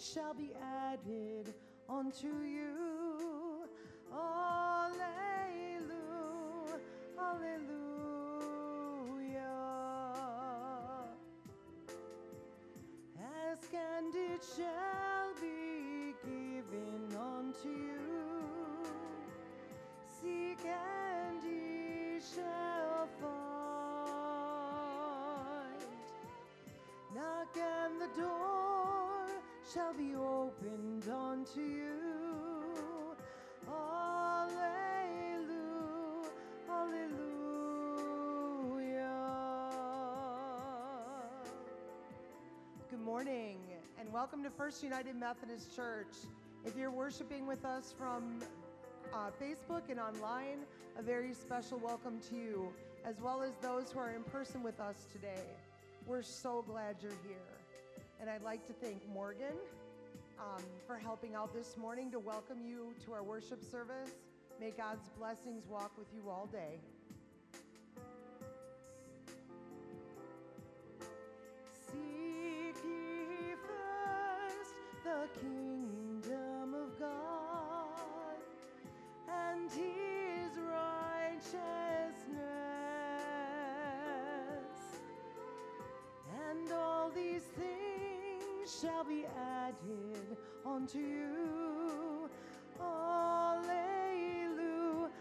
shall be added unto you. Alleluia, alleluia. Ask and it shall be given unto you. Seek and ye shall find. Knock and the door shall be opened unto you. Alleluia, alleluia. Good morning and welcome to First United Methodist Church. If you're worshiping with us from Facebook and online, a very special welcome to you, as well as those who are in person with us today. We're so glad you're here. And I'd like to thank Morgan for helping out this morning to welcome you to our worship service. May God's blessings walk with you all day. Seek ye first the kingdom of God and his righteousness, and all these things shall be added unto you. Alleluia,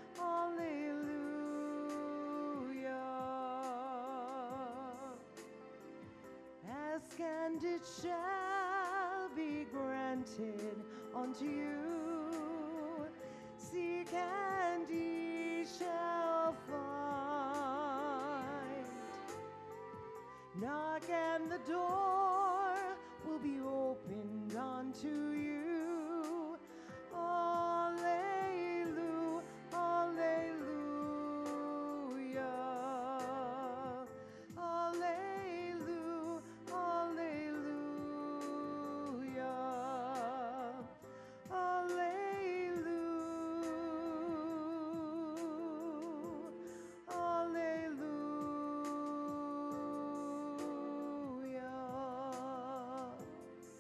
alleluia. Ask and it shall be granted unto you. Seek and ye shall find. Knock and the door will be opened unto you. Alleluia, alleluia. Alleluia, alleluia. Alleluia, alleluia.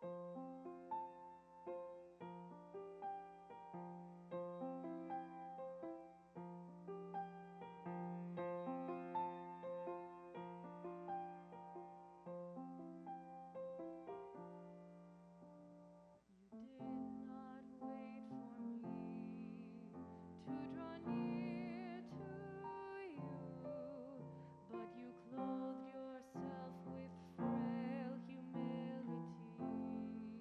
Clothed yourself with frail humility.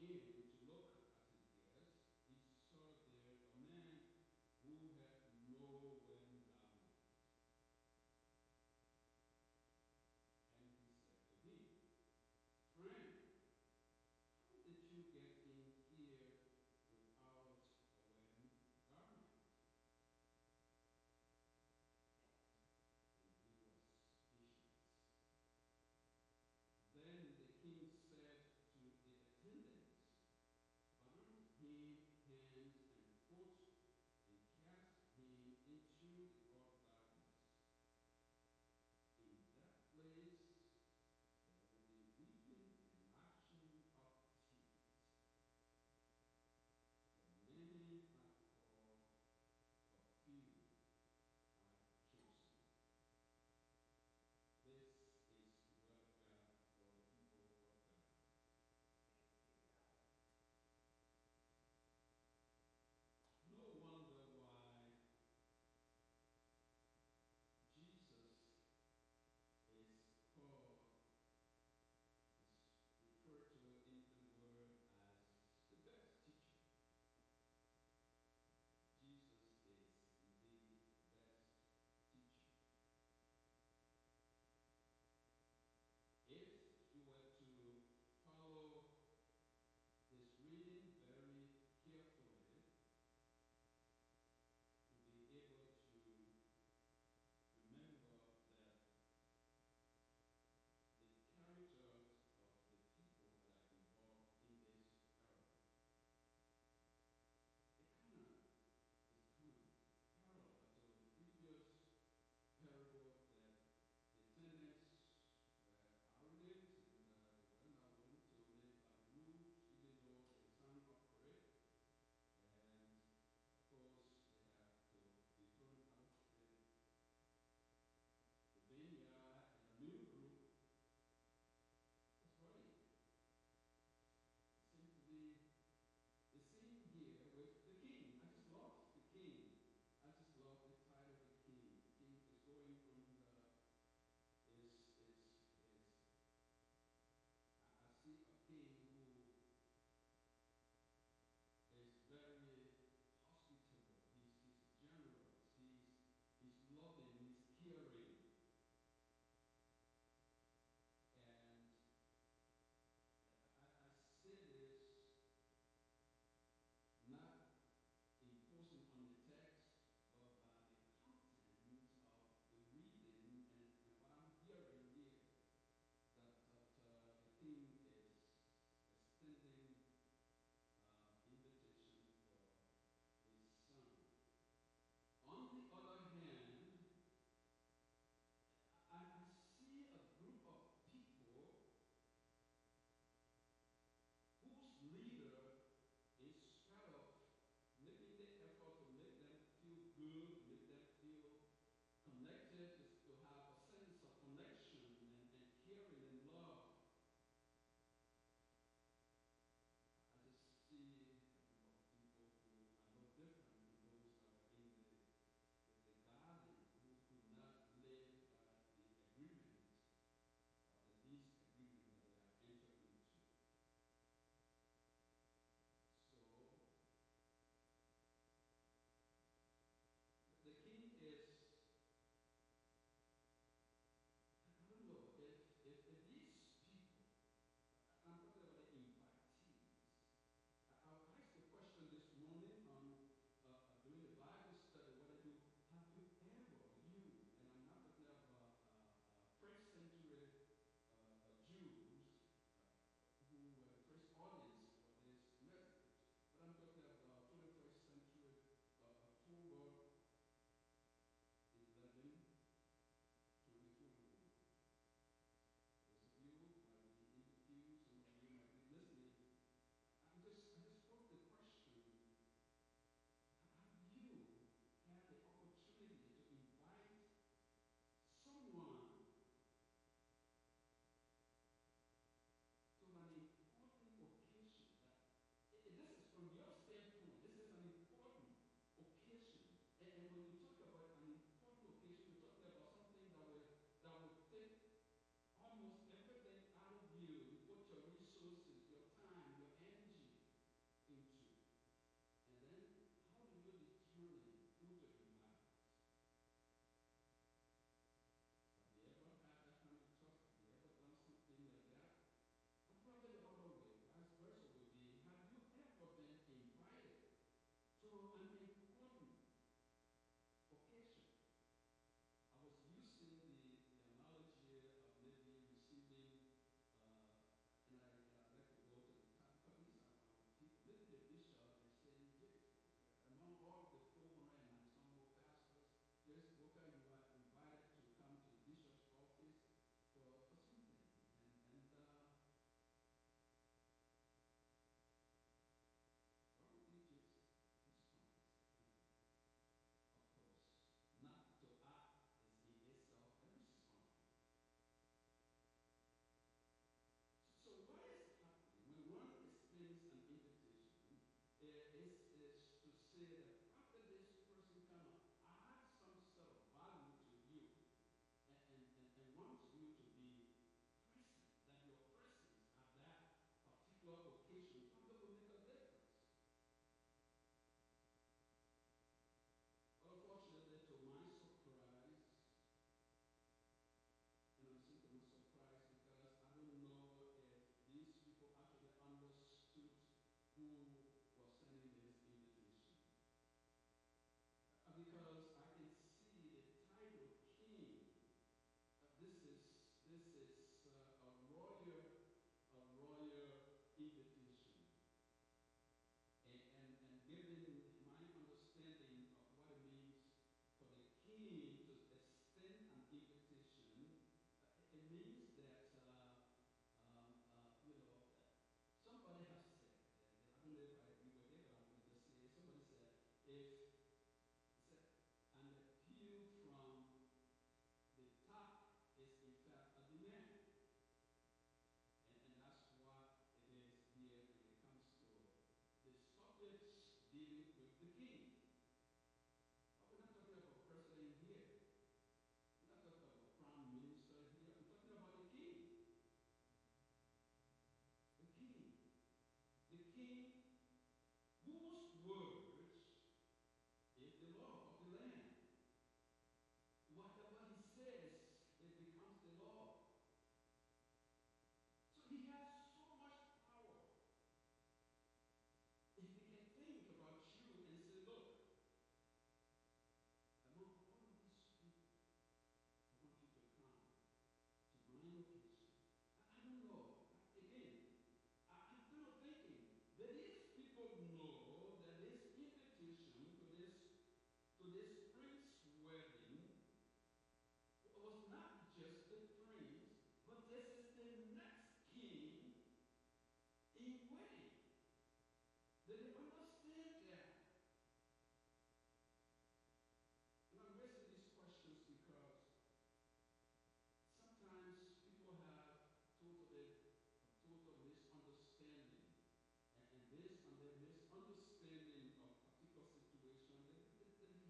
came to look at his guest, he saw there a man who had no wedding garment. And he said to him, "Friend, how did you get in here without a wedding garment?" And he was speechless. Then the king said to the attendants,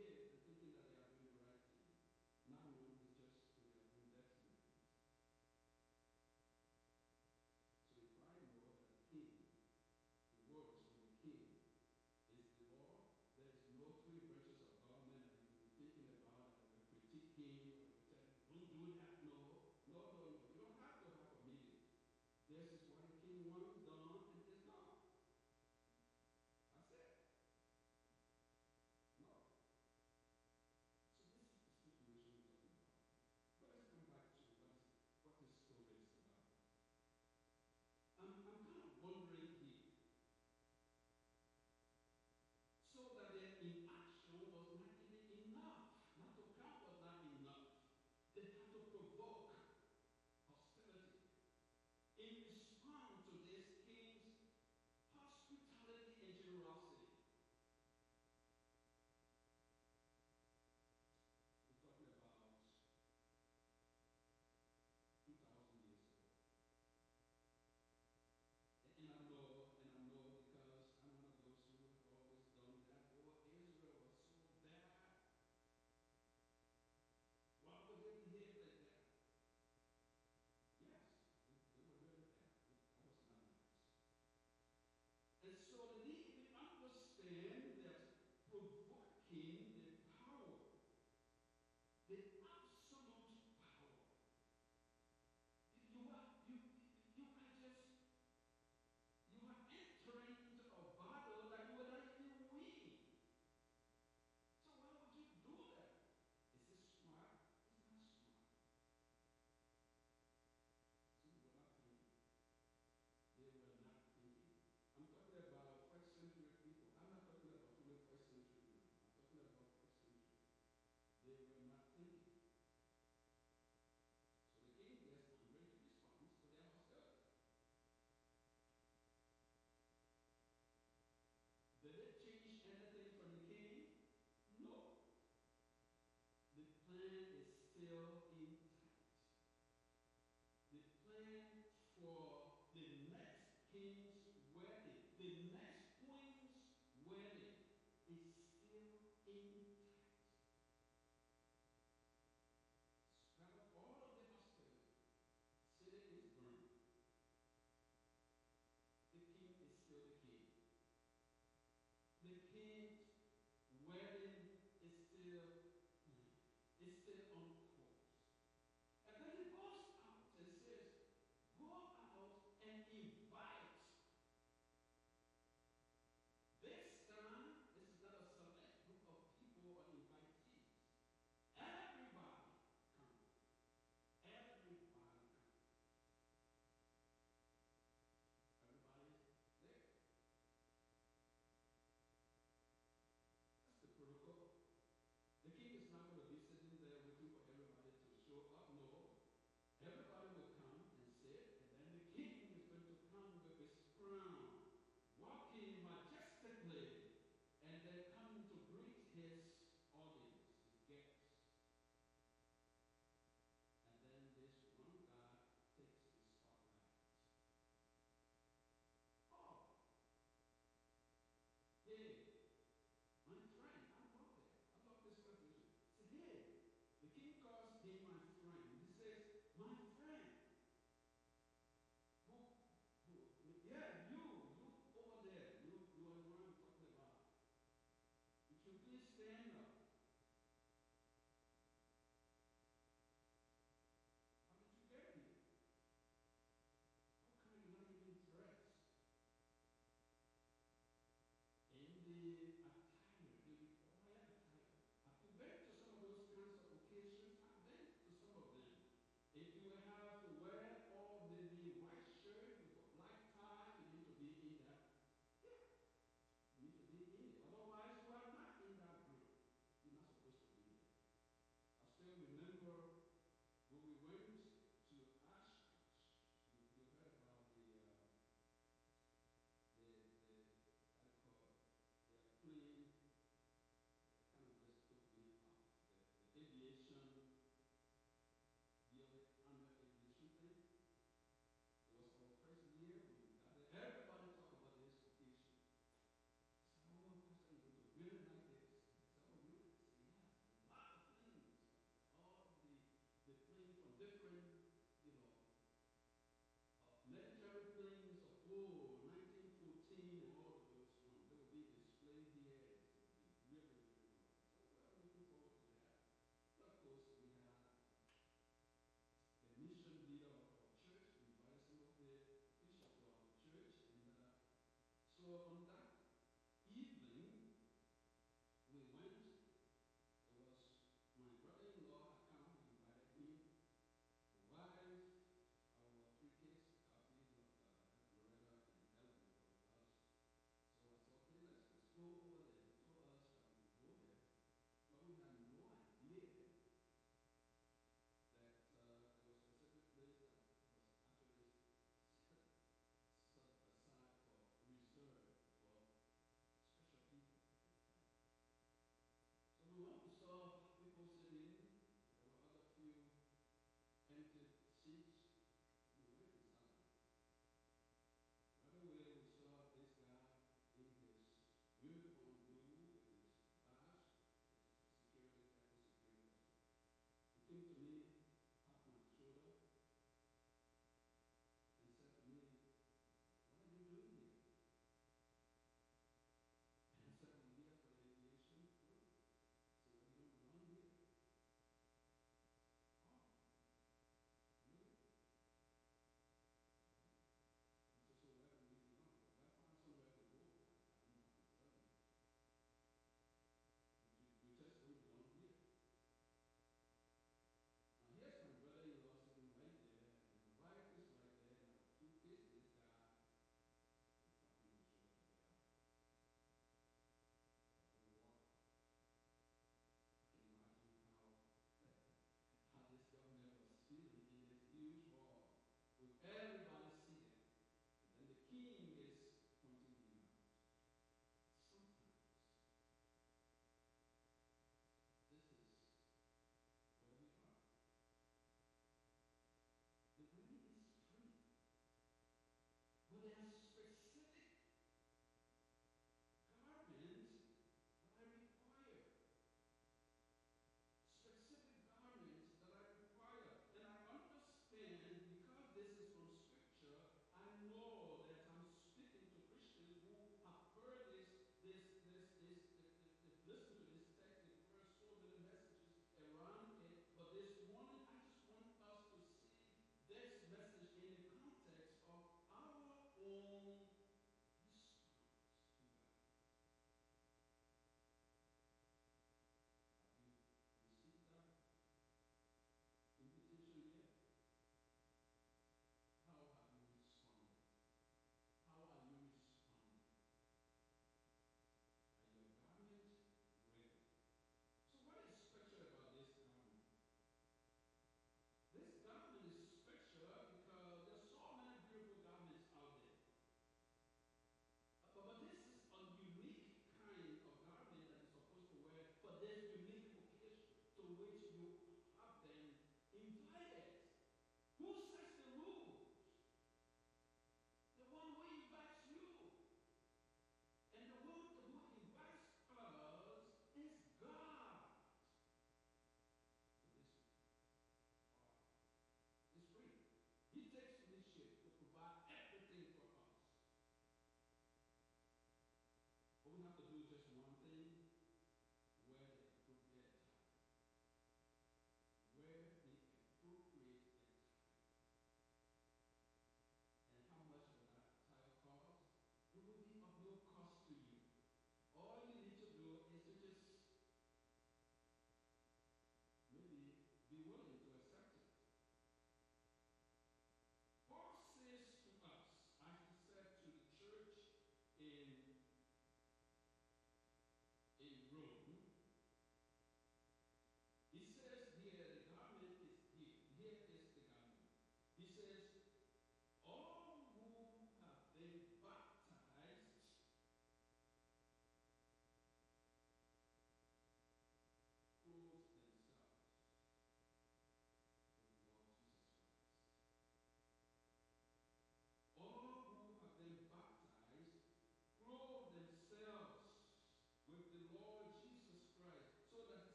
ahead and thinking that they are doing the right thing, not knowing it's just to their own detriment. So if I know that the king, the words from the king, is the law, there is no three branches of government that you will be thinking about that will critique him or will tell you, don't do that. No, no, no, no. You don't have to have a meeting. This is what the king wants done, and it's done. That's it. No. So this is the situation we're talking about. But let's come back to what this story is about. I'm kind of wondering here. So that their inaction was not even enough. Not to come was not enough. They had to provoke hostility in response to this king's hospitality and generosity. We're talking about 2,000 years ago. And I know because I'm one of those who have always done that. Oh, Israel was so bad. Why would they behave like that? Yes, they were very bad. That was not nice. And so they didn't even understand that provoking the power, the absolute power. You are entering into a battle that you will not even win. So why would you do that? Is it smart? It's not smart. See, they were not thinking. They were not thinking. I'm talking about first century people. I'm not talking about 21st century now. I'm talking about first century. They were not thinking. So the king gets angry in response to their hostility. Did it change anything from the king? No. The plan is still intact. The plan for the next king's wedding, the next queen's wedding is still intact. Spite of all of the hostility, city is burned. The king is still the king. The king's wedding is still on course. And then he goes out and says, go out and invite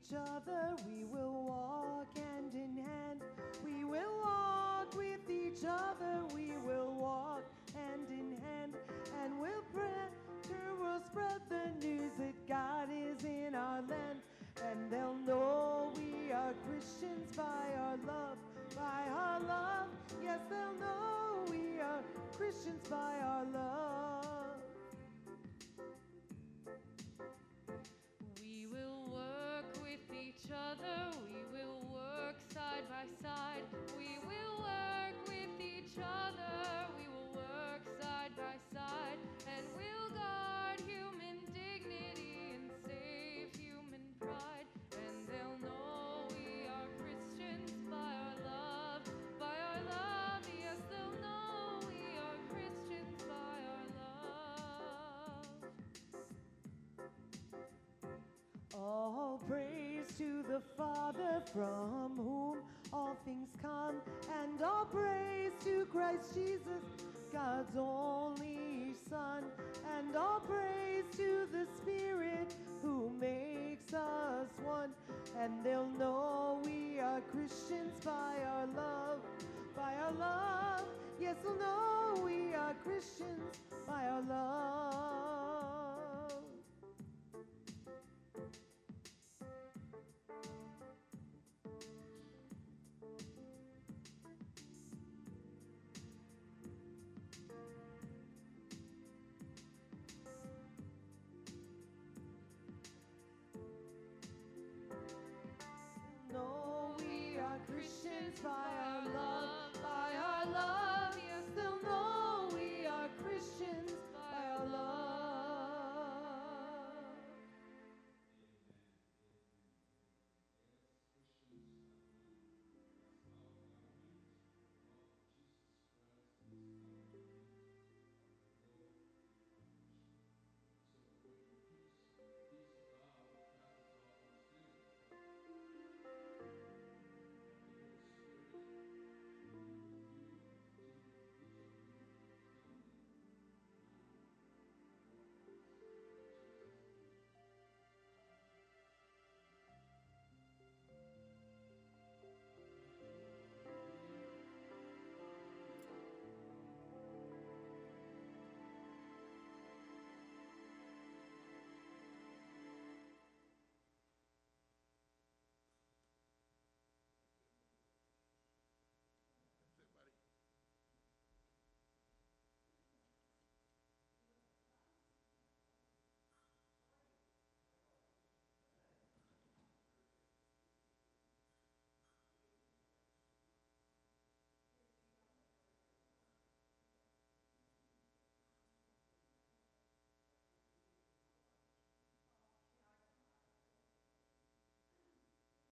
each other, we will walk hand in hand. We will walk with each other, we will walk hand in hand. And we'll spread the news that God is in our land. And they'll know we are Christians by our love, by our love. Yes, they'll know we are Christians by our love. We will work with each other, we will work side by side. We will work with each other, we will work side by side. And we'll guard human dignity and save human pride. And they'll know we are Christians by our love, by our love. Yes, they'll know we are Christians by our love. All praise to the Father from whom all things come, and all praise to Christ Jesus, God's only Son, and all praise to the Spirit who makes us one. And they'll know we are Christians by our love, by our love. Yes, they'll know we are Christians by our love. No, we are Christians by our